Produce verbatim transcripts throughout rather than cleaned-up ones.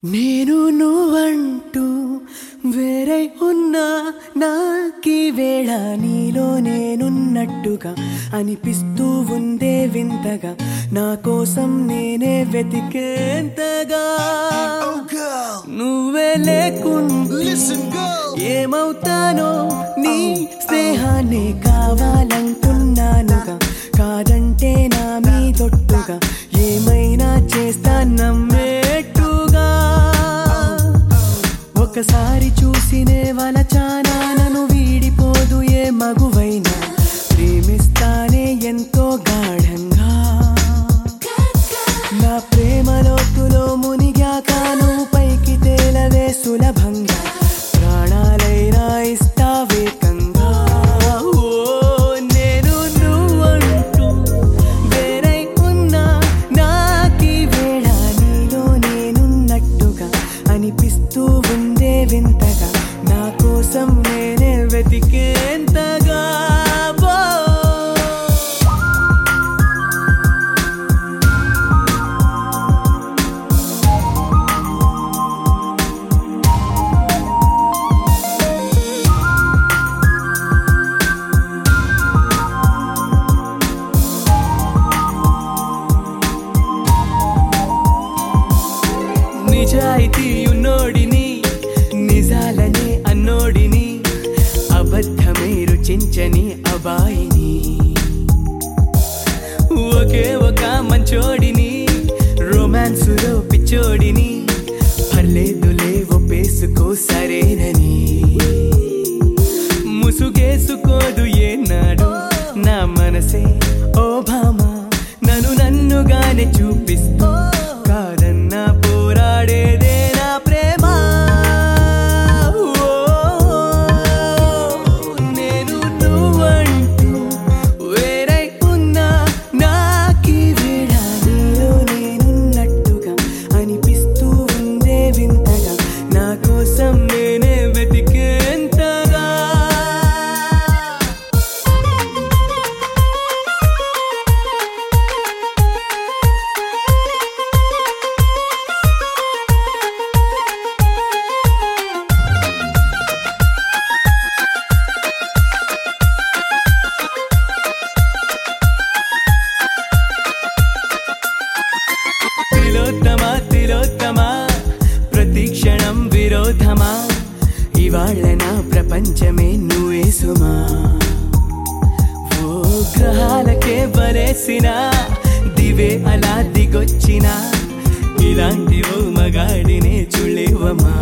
నేను నువ్వంటూ వేరే ఉన్నా నాకీ వేళ నీలో నేనున్నట్టుగా అనిపిస్తూ ఉందే వింతగా నా కోసం నేనే వెతికేంతగా నువ్వే లేకుండా ఏమవుతానో నీ స్నేహాన్ని కావాలంటున్నానుగా కాదంటే నా మీదొట్టుగా ఏమైనా చేస్తా నమ్మేట్టుగా ఒకసారి చూసినే వలచానా నన్ను వీడిపోదు ఏ మగువైనా ప్రేమిస్తానే ఎంతో గాఢంగా నా ప్రేమ లోతులో మునిగాక నువ్వు పైకి తేలవే సులభంగా ప్రాణాలైనా ఇస్తావేకంగా నేను నువ్వంటూ వేరై ఉన్నా నాకీ వేళ నీలో నేనున్నట్టుగా అనిపిస్తూ ఉందే వింతగా నా కోసం నేనే వెతికేంతగా నిజాయితీ ఉన్నోడిని నిజాలనే అన్నోడిని అబద్ధమే రుచించని అబాయిని ఒకే ఒక మంచోడిని రొమాన్సులో పిచ్చోడిని పర్లేదులే ఒప్పేసుకో సరేనని ముసుగేసుకోదు ఏనాడు నా మనసే ఓ భామా నన్ను నన్నుగానే చూపిస్తూ కాదన్నా పోరాడేదే నా ప్రేమ నేను నువ్వంటూ వేరై ఉన్నా నాకీ వేళ నీలో నేనున్నట్టుగా అనిపిస్తూ ఉందే వింతగా నా కోసం నేనే వెతికేంతగా తిలోత్తమా తిలోత్తమా ప్రతి క్షణం విరోధమా ఇవాళ్ళ నా ప్రపంచమే నువ్వే సుమా ఓ గ్రహాలకే బలేసిన దివే అలా దిగొచ్చిన ఇలాంటి ఓ మగాడినే చూడలేవమ్మా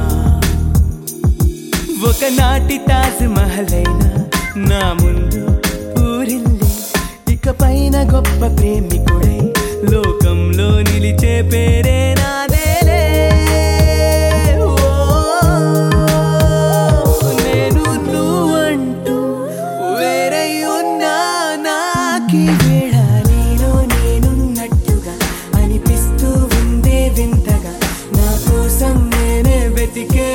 ఒకనాటి తాజ్ మహల్ అయినా నా ముందు ఊరిల్లే ఇక పైన గొప్ప ప్రేమికుడై లోకంలో నిలిచే పేరే నాదేలే నేను నువ్వంటూ వేరై ఉన్నా నాకీ వేళ నీలో నేనున్నట్టుగా అనిపిస్తూ ఉందే వింతగా నా కోసం నేనే వెతికే